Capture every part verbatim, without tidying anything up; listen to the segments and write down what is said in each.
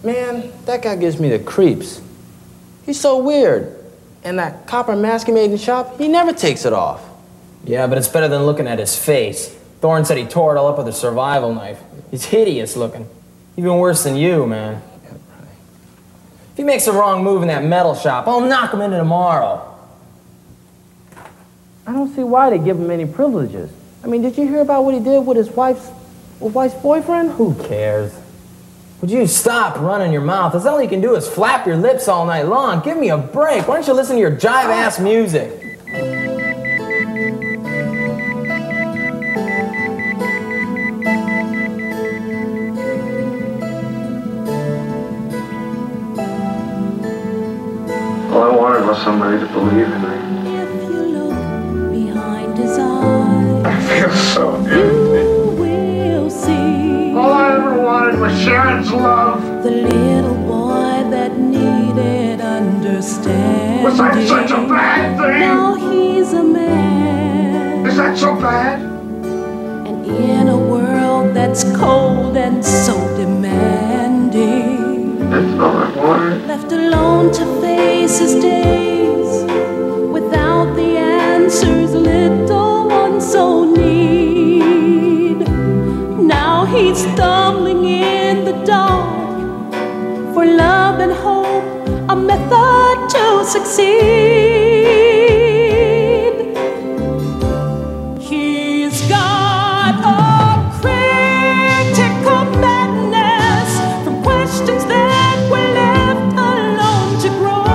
Man, that guy gives me the creeps. He's so weird. And that copper mask he made in the shop, he never takes it off. Yeah, but it's better than looking at his face. Thorne said he tore it all up with a survival knife. He's hideous looking. Even worse than you, man. Yeah, right. If he makes the wrong move in that metal shop, I'll knock him into tomorrow. I don't see why they give him any privileges. I mean, did you hear about what he did with his wife's, with wife's boyfriend? Who cares? Would you stop running your mouth? That's all you can do is flap your lips all night long. Give me a break. Why don't you listen to your jive-ass music? All I wanted was somebody to believe in me. If you look behind his eyes, I feel so empty. you will see All I ever wanted was Sharon's love. the little boy that needed understanding. Was that such a bad thing? Now he's a man, Is that so bad? and in a world that's cold and so demanding, That's all I wanted. left alone to face his days without the answers little one so need. Now he's stumbling in the dark for love and hope, a method to succeed. He's got a critical madness from questions that were left alone to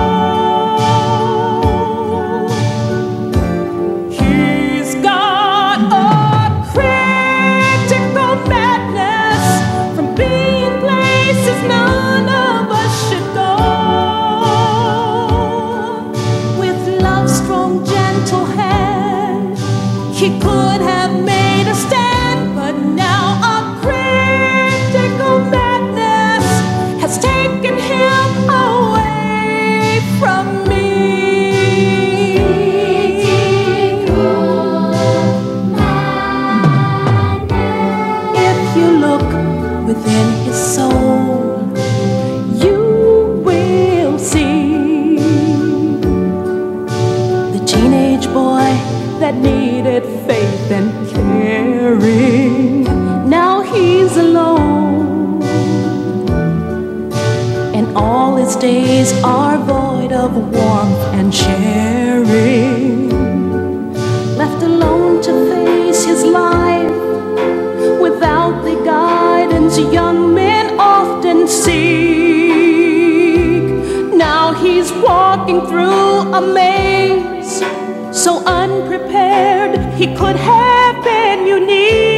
grow. He's got a critical madness from being places none of us should go. With love's strong, gentle hand, he could have made a stand, but now a critical madness has taken him away from me. If you look within his soul, you will see the teenage boy that needed faith and caring. Now he's alone, and all his days are void of warmth and sharing. Left alone to face his life without the guidance young men often seek. Now he's walking through a maze, so unprepared he could have been unique.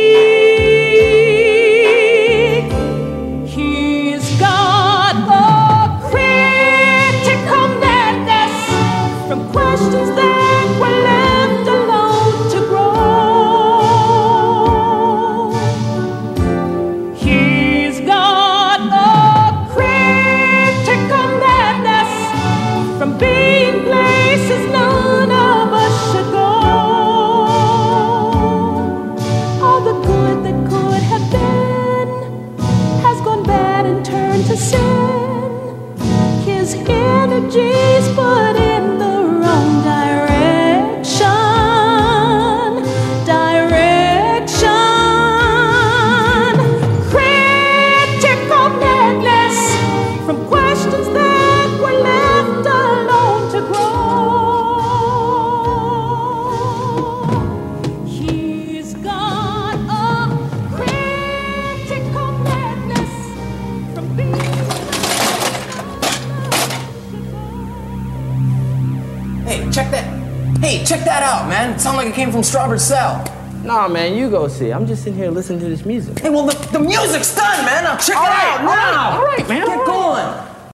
He's got a critical madness from questions that were left alone to grow. He's got a critical madness from being places none of us should go. All the good that could have been has gone bad and turned to sin. His energies put in the wrong direction. Direction. Critical madness from questions that were left alone to grow. He's got a critical madness from being. Hey, check that. Hey, check that out, man. It sounded like it came from Strawberry Cell. Nah, man, you go see. I'm just sitting here listening to this music. Hey, well, the, the music's done, man. Now check All it right, out all right, now. all right, man, Get all right. going.